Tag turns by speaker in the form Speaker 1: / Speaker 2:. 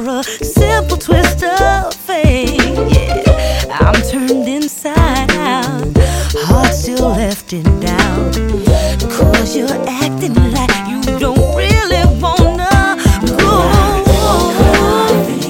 Speaker 1: a simple twist of fate. Yeah, I'm turned inside out, heart still left in doubt, 'cause you're acting like you